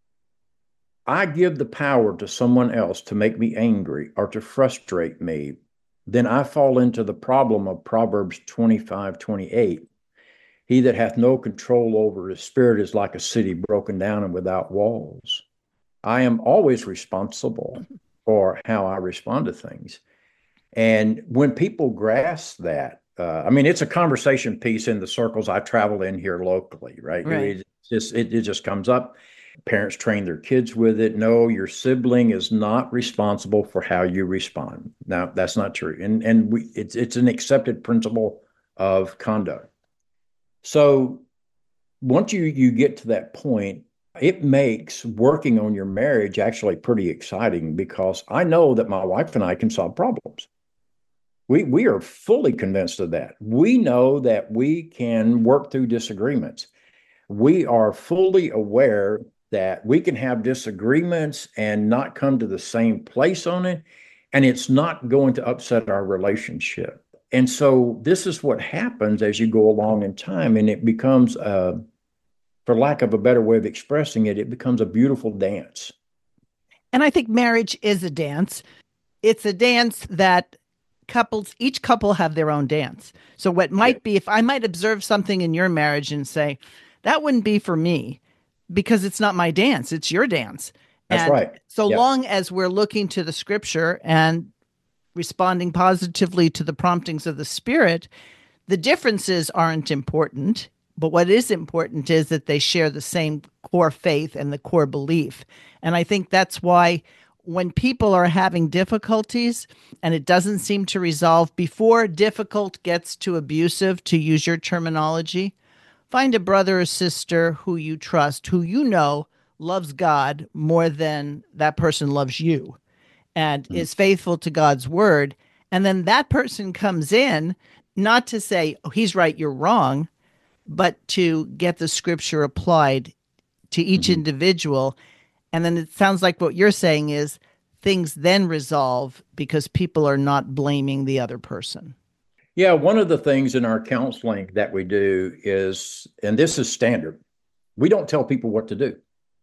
I give the power to someone else to make me angry or to frustrate me, then I fall into the problem of Proverbs 25:28. He that hath no control over his spirit is like a city broken down and without walls. I am always responsible for how I respond to things. And when people grasp that, it's a conversation piece in the circles I travel in here locally, right? Right. It just comes up. Parents train their kids with it. No, your sibling is not responsible for how you respond. Now, that's not true. And it's an accepted principle of conduct. So once you get to that point, it makes working on your marriage actually pretty exciting, because I know that my wife and I can solve problems. We are fully convinced of that. We know that we can work through disagreements. We are fully aware that we can have disagreements and not come to the same place on it, and it's not going to upset our relationship. And so this is what happens as you go along in time, and it becomes for lack of a better way of expressing it, it becomes a beautiful dance. And I think marriage is a dance. It's a dance that each couple have their own dance. So what might be, if I might observe something in your marriage and say, that wouldn't be for me because it's not my dance, it's your dance. That's right. So long as we're looking to the scripture and responding positively to the promptings of the Spirit, the differences aren't important. But what is important is that they share the same core faith and the core belief. And I think that's why when people are having difficulties and it doesn't seem to resolve before difficult gets to abusive, to use your terminology, find a brother or sister who you trust, who you know loves God more than that person loves you and is faithful to God's word. And then that person comes in, not to say, oh, he's right, you're wrong, but to get the scripture applied to each individual. And then it sounds like what you're saying is things then resolve because people are not blaming the other person. Yeah, one of the things in our counseling that we do is, and this is standard, we don't tell people what to do.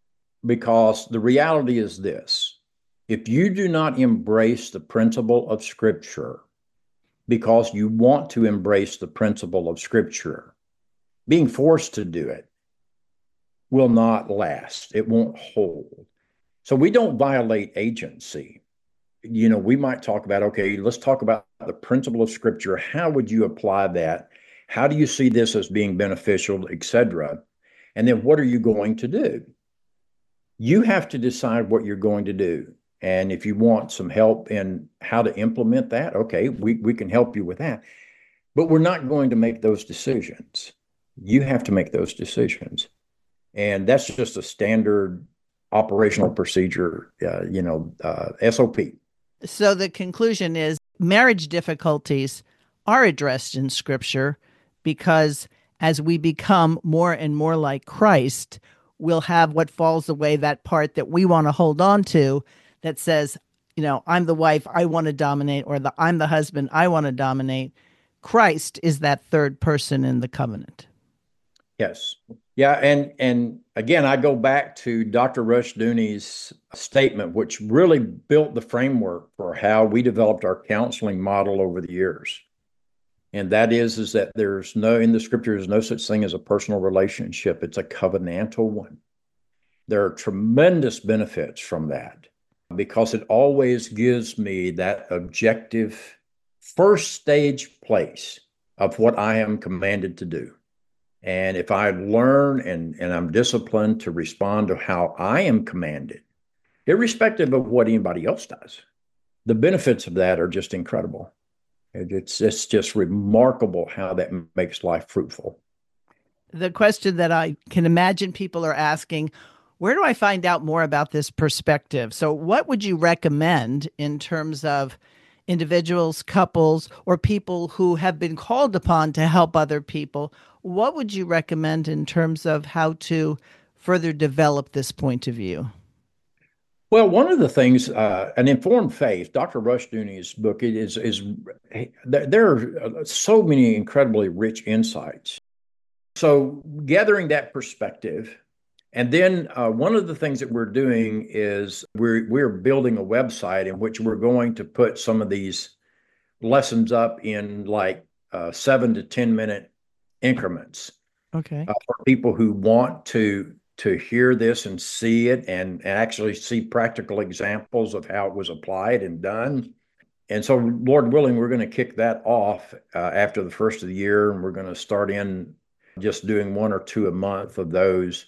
because the reality is this. If you do not embrace the principle of Scripture because you want to embrace the principle of Scripture, being forced to do it will not last. It won't hold. So we don't violate agency. We might talk about, okay, let's talk about the principle of Scripture. How would you apply that? How do you see this as being beneficial, etc.? And then what are you going to do? You have to decide what you're going to do. And if you want some help in how to implement that, okay, we can help you with that. But we're not going to make those decisions. You have to make those decisions. And that's just a standard operational procedure, SOP. So the conclusion is marriage difficulties are addressed in Scripture because as we become more and more like Christ, we'll have what falls away, that part that we want to hold on to that says, I'm the wife, I want to dominate, or I'm the husband, I want to dominate. Christ is that third person in the covenant. Yes. Yeah. And again, I go back to Dr. Rushdoony's statement, which really built the framework for how we developed our counseling model over the years. And that is that in the Scripture, there's no such thing as a personal relationship. It's a covenantal one. There are tremendous benefits from that because it always gives me that objective first stage place of what I am commanded to do. And if I learn and I'm disciplined to respond to how I am commanded, irrespective of what anybody else does, the benefits of that are just incredible. It's just remarkable how that makes life fruitful. The question that I can imagine people are asking, where do I find out more about this perspective? So what would you recommend in terms of individuals, couples, or people who have been called upon to help other people? What would you recommend in terms of how to further develop this point of view? Well, one of the things, An Informed Faith, Dr. Rushdoony's book, there are so many incredibly rich insights. So gathering that perspective, and then one of the things that we're doing is we're building a website in which we're going to put some of these lessons up in like 7 to 10 minute increments. Okay. For people who want to hear this and see it and actually see practical examples of how it was applied and done. And so, Lord willing, we're going to kick that off after the first of the year, and we're going to start in just doing 1 or 2 a month of those.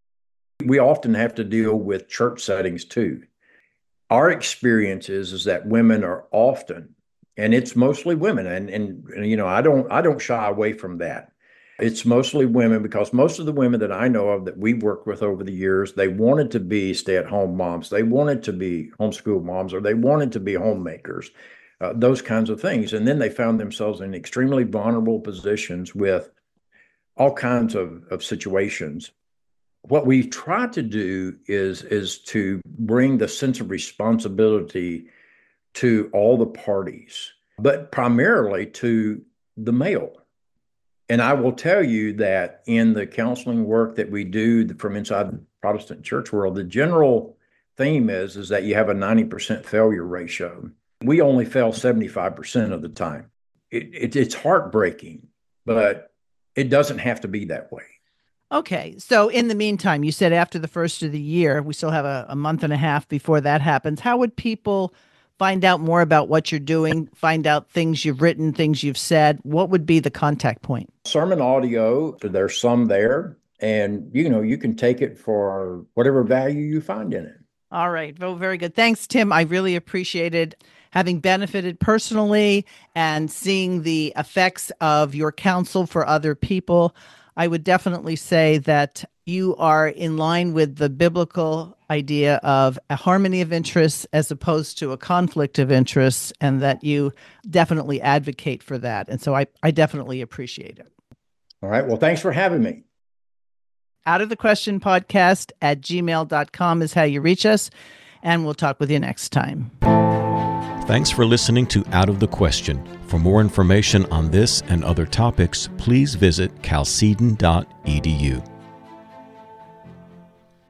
We often have to deal with church settings too. Our experience is that women are often, and it's mostly women, and I don't shy away from that. It's mostly women because most of the women that I know of that we've worked with over the years, they wanted to be stay-at-home moms. They wanted to be homeschool moms, or they wanted to be homemakers, those kinds of things. And then they found themselves in extremely vulnerable positions with all kinds of situations. What we try to do is to bring the sense of responsibility to all the parties, but primarily to the male. And I will tell you that in the counseling work that we do from inside the Protestant church world, the general theme is that you have a 90% failure ratio. We only fail 75% of the time. It's heartbreaking, but it doesn't have to be that way. Okay. So in the meantime, you said after the first of the year, we still have a month and a half before that happens. How would people find out more about what you're doing, find out things you've written, things you've said? What would be the contact point? Sermon audio, there's some there, and you can take it for whatever value you find in it. All right. Well, very good. Thanks, Tim. I really appreciated having benefited personally and seeing the effects of your counsel for other people. I would definitely say that you are in line with the biblical idea of a harmony of interests as opposed to a conflict of interests, and that you definitely advocate for that. And so I definitely appreciate it. All right. Well, thanks for having me. Out of the Question podcast at gmail.com is how you reach us, and we'll talk with you next time. Thanks for listening to Out of the Question. For more information on this and other topics, please visit chalcedon.edu.